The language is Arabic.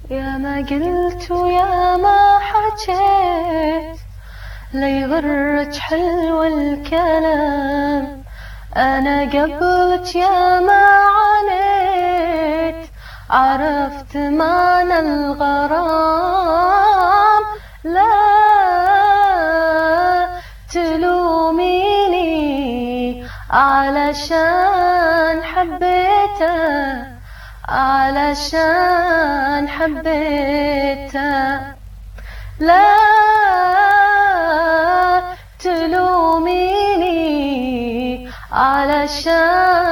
يا ما قلت ويا ما حكيت ليغرك حلو الكلام، أنا قبلك يا ما عانيت عرفت معنى الغرام. لا تلوميني علشان حبيته، علشان حبيته. لا تلوميني علشان